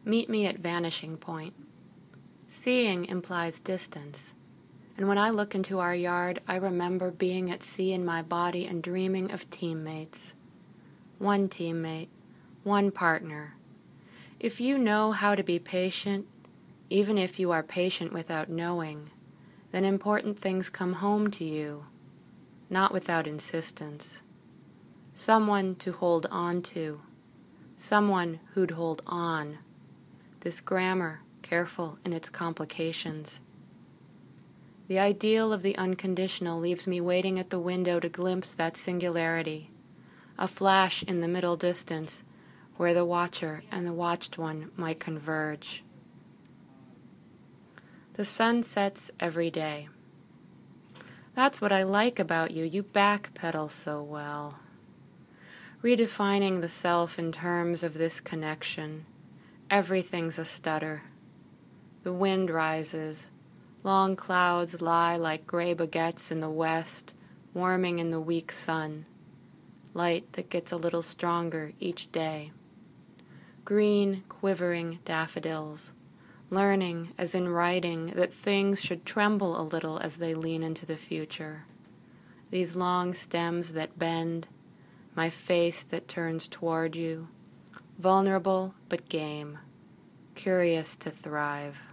Meet me at vanishing point. Seeing implies distance, and when I look into our yard, I remember being at sea in my body and dreaming of teammates. One teammate, one partner. If you know how to be patient, even if you are patient without knowing, then important things come home to you, not without insistence. Someone to hold on to, someone who'd hold on. This grammar, careful in its complications. The ideal of the unconditional leaves me waiting at the window to glimpse that singularity, a flash in the middle distance where the watcher and the watched one might converge. The sun sets every day. That's what I like about you. You backpedal so well. Redefining the self in terms of this connection. Everything's a stutter. The wind rises. Long clouds lie like gray baguettes in the west, warming in the weak sun. Light that gets a little stronger each day. Green, quivering daffodils. Learning, as in writing, that things should tremble a little as they lean into the future. These long stems that bend, my face that turns toward you, vulnerable but game, curious to thrive.